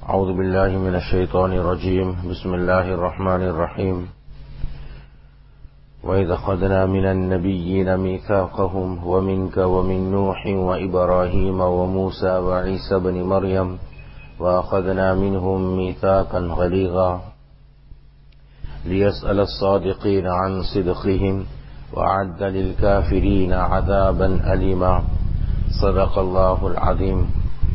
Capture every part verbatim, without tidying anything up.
أعوذ بالله من الشيطان الرجيم بسم الله الرحمن الرحيم وإذ أخذنا من النبيين ميثاقهم ومنك ومن نوح وإبراهيم وموسى وعيسى بن مريم وأخذنا منهم ميثاقا غليظا ليسأل الصادقين عن صدقهم وأعد للكافرين عذابا أليما صدق الله العظيم.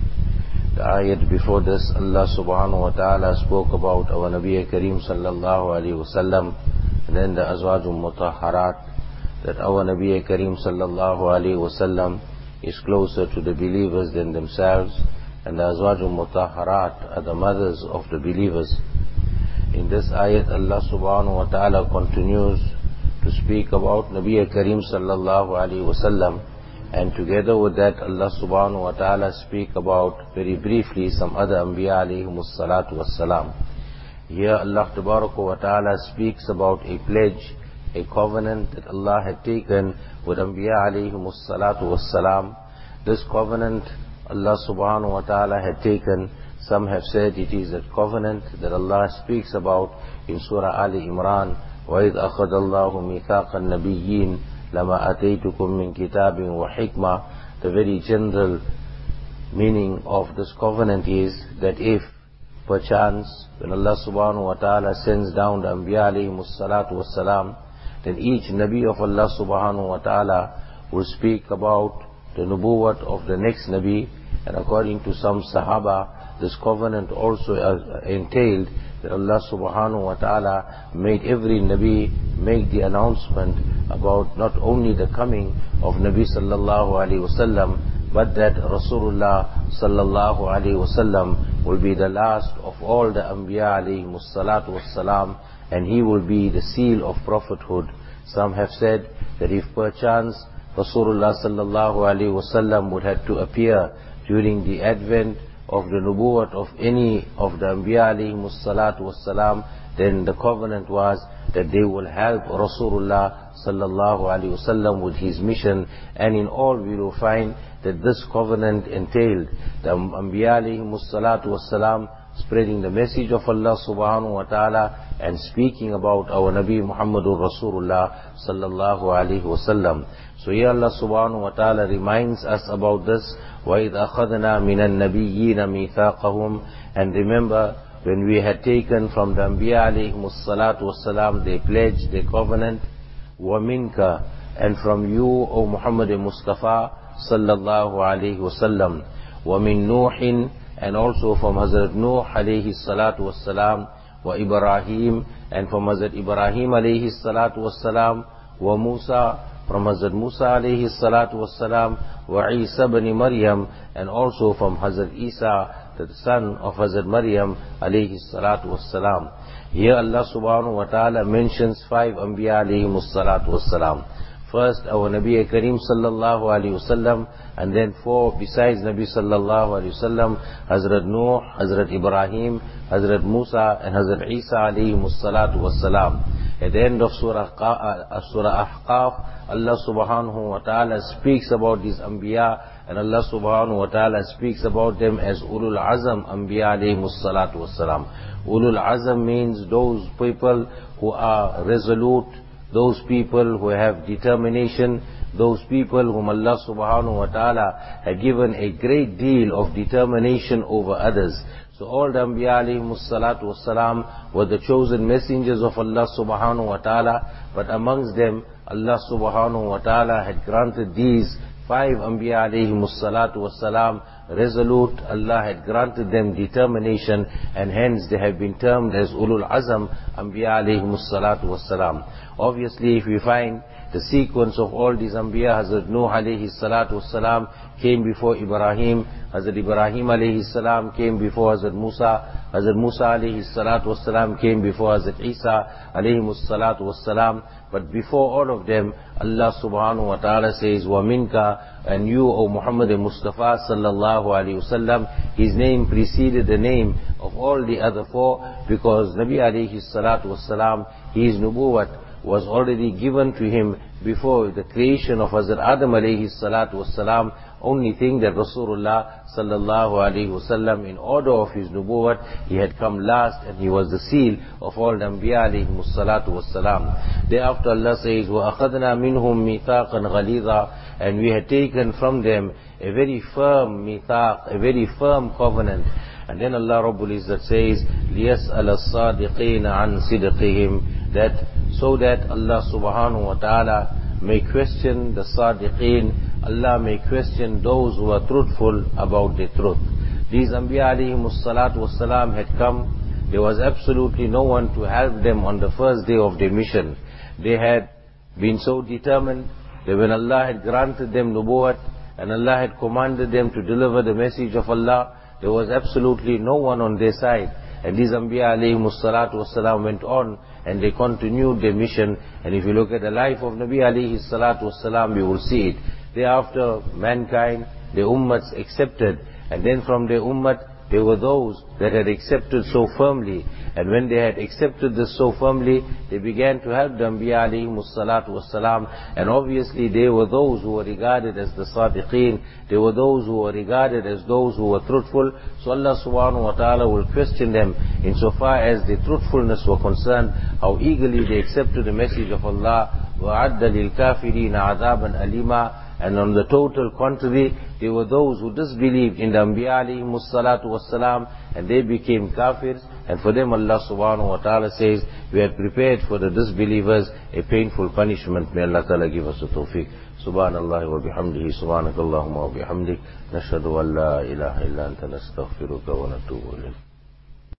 The ayat before this, Allah subhanahu wa ta'ala spoke about our Nabi Kareem sallallahu alayhi wa sallam, and then the Azwajul Mutahharat, that our Nabi Kareem sallallahu alayhi wa sallam is closer to the believers than themselves, and the Azwajul Mutahharat are the mothers of the believers. In this ayat, Allah subhanahu wa ta'ala continues to speak about Nabi Kareem sallallahu alayhi wa sallam. And together with that, Allah subhanahu wa ta'ala speak about very briefly some other Anbiya alayhimus salatu wassalam. Here Allah tabaraka wa ta'ala speaks about a pledge, a covenant that Allah had taken with Anbiya alayhimus salatu wassalam. This covenant Allah subhanahu wa ta'ala had taken, some have said it is a covenant that Allah speaks about in Surah Ali Imran, وَإِذْ أَخَذَ اللَّهُ مِيثَاقَ النَّبِيِّينَ لَمَا أَتَيْتُكُم مِّن كِتَابٍ وَحِكْمَةٍ. The very general meaning of this covenant is that if perchance when Allah subhanahu wa ta'ala sends down the Anbiya alayhimus salatu wassalam, then each Nabi of Allah subhanahu wa ta'ala will speak about the nubuwwat of the next Nabi, and according to some Sahaba, this covenant also entailed that Allah subhanahu wa ta'ala made every Nabi make the announcement about not only the coming of Nabi sallallahu alayhi wasallam, but that Rasulullah sallallahu alayhi wasallam will be the last of all the Anbiya alayhimus salatu wassalam, and he will be the seal of prophethood. Some have said that if perchance Rasulullah sallallahu alayhi wasallam would have to appear during the advent of the nubuwwat of any of the Anbiya alayhimus salatu wassalam, then the covenant was that they will help Rasulullah sallallahu alayhi wasallam with his mission. And in all we will find that this covenant entailed the Anbiya alayhimus salatu wassalam spreading the message of Allah subhanahu wa ta'ala and speaking about our Nabi Muhammadur Rasulullah sallallahu alayhi wasallam. So here Allah subhanahu wa ta'ala reminds us about this, وَإِذْ أَخَذْنَا مِنَ النَّبِيِّينَ مِيثَاقَهُمْ. And remember when we had taken from the Anbiya alayhimus salatu wassalam their pledge, their covenant, وَمِنْكَ, and from you, O Muhammad Mustafa sallallahu alayhi wasallam, وَمِن نُوحٍ, and also from Hazrat Nuh alayhi salatu wassalam, wa Ibrahim, and from Hazrat Ibrahim alayhi salatu wassalam, wa Musa, from Hazrat Musa alayhi salatu wassalam, wa Isa bin Maryam, and also from Hazrat Isa, the son of Hazrat Maryam alayhi salatu wassalam. Here Allah subhanahu wa ta'ala mentions five Anbiya alayhimus salatu wassalam. First our Nabi Kareem sallallahu alayhi wasallam, and then four besides Nabi sallallahu alayhi wasallam, Hazrat Nuh, Hazrat Ibrahim, Hazrat Musa, and Hazrat Isa alayhimus salatu wassalam. At the end of Surah Surah Ahqaf, Allah subhanahu wa ta'ala speaks about these Anbiya, and Allah subhanahu wa ta'ala speaks about them as Ulul Azam Anbiya alayhimus salatu wassalam. Ulul Azam means those people who are resolute, those people who have determination, those people whom Allah subhanahu wa ta'ala had given a great deal of determination over others. So all the Anbiya alayhimus salatu wassalam were the chosen messengers of Allah subhanahu wa ta'ala, but amongst them Allah subhanahu wa ta'ala had granted these five Anbiya alayhimus salatu wassalam resolute. Allah had granted them determination, and hence they have been termed as Ulul Azam Anbiya alayhimus salatu wassalam. Obviously if we find the sequence of all these Anbiya, Hazrat Nuh alayhi salatu wassalam came before Ibrahim, Hazrat Ibrahim alayhi salam came before Hazrat Musa, Hazrat Musa alayhi salatu wassalam came before Hazrat Isa alayhimus salatu wassalam. But before all of them, Allah subhanahu wa ta'ala says, وَمِنْكَ, and you, O Muhammad Mustafa sallallahu alayhi wasallam. His name preceded the name of all the other four, because Nabi alayhi salatu wassalam, his nubuwwat was already given to him before the creation of Hazrat Adam alayhi salatu wassalam. only thing that Rasulullah sallallahu alaihi wasallam, in order of his nubuwwat, he had come last and he was the seal of all the Anbiya alayhimus salatu wassalam. Thereafter Allah says, وَأَخَذْنَا مِنْهُمْ مِيثَاقًا غَلِيظًا, and we had taken from them a very firm mithaq, a very firm covenant. And then Allah Rabbul Izzat says, لِيَسْأَلَ الصَّادِقِينَ عَنْ صِدْقِهِمْ, that so that Allah subhanahu wa ta'ala may question the sadiqeen, Allah may question those who are truthful about the truth. These Anbiya alayhimus salatu wassalam had come, there was absolutely no one to help them on the first day of their mission. They had been so determined that when Allah had granted them nubuwwat and Allah had commanded them to deliver the message of Allah, there was absolutely no one on their side. And these Anbiya alayhimus salatu wassalam went on and they continued their mission. And if you look at the life of Nabi alayhi salatu wassalam, you will see it. Thereafter, mankind, the ummats accepted. And then from the ummat, there were those that had accepted so firmly. And when they had accepted this so firmly, they began to help the Anbiya alayhimus salatu wassalam. And obviously they were those who were regarded as the sadiqeen. They were those who were regarded as those who were truthful. So Allah subhanahu wa ta'ala will question them insofar as the truthfulness were concerned, how eagerly they accepted the message of Allah. وَعَدَّ لِلْكَافِرِينَ عَذَابًا أَلِيمًا. And on the total contrary, there were those who disbelieved in the Anbiya alayhimus salatu wassalam, and they became kafirs. And for them Allah subhanahu wa ta'ala says, we have prepared for the disbelievers a painful punishment. May Allah ta'ala give us the tawfiq. Subhanallah wa bihamdihi, subhanakallahumma wa bihamdik, nashhadu an la ilaha illa anta nastaghfiruka wa natubu ilayk.